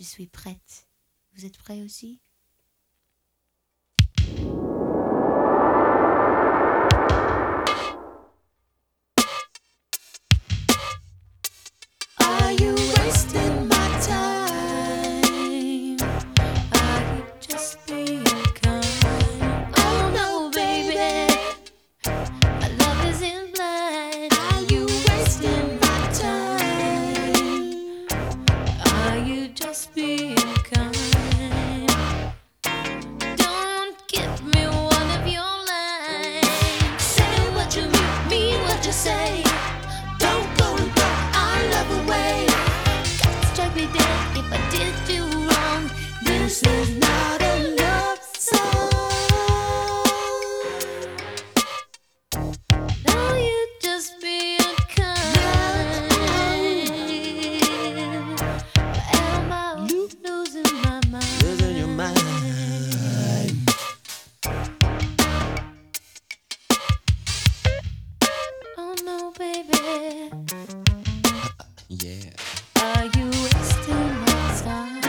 Je suis prête. Vous êtes prêts aussi? Are you wasting my time? Are you just being kind? Oh no, baby, my love isn't blind. Are you wasting my time? Are you just being kind? Don't give me one of your lines. Say what you mean what you say. Don't go and throw our love away. God strike me dead if I did you wrong. This is not a love song. No, you just being kind. Am I losing my mind? Losing your mind. Oh no, baby. Yeah. Are you wasting my time?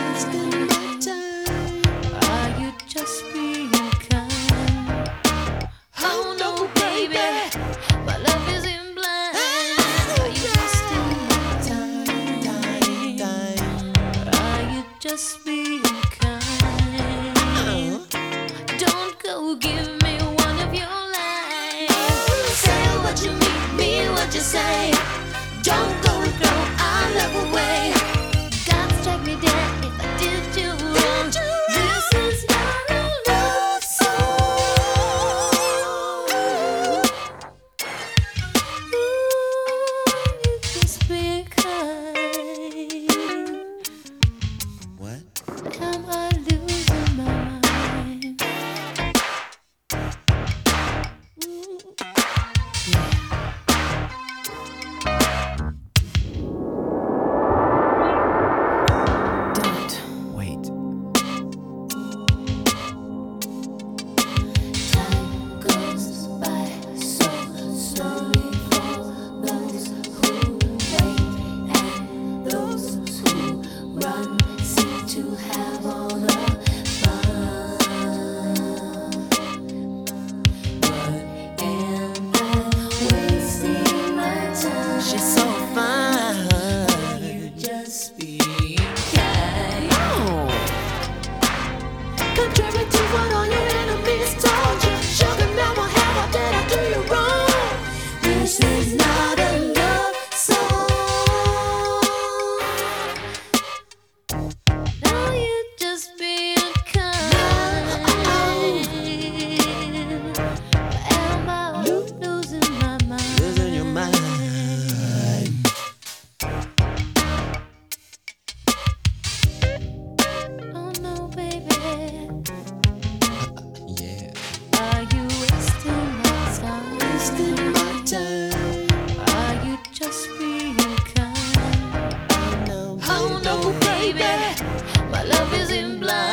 Are you just being kind? Oh no, baby, my love isn't blind. Are you wasting my time? Are you just being kind? Don't go give me one of your lines. Say what you mean what you say. Don't go and throw our love away. God strike me dead if I did you wrong. This is not a love song. Ooh, you just be kind. What? Am I losing my mind? Don't wait. Time goes by so slowly for those who wait, and those who run seem to have all the fun. But am I wasting my time? She's so fine. You just being kind. Contrary to what all your enemies told you, sugar never have I did I do you wrong. This is not a love song. Now you're just being kind. Am I losing my mind? Losing your mind. Oh no, baby. Yeah. Are you wasting my time? Wasting my time. Are you just being kind? Oh no, Oh no, baby, my love isn't blind.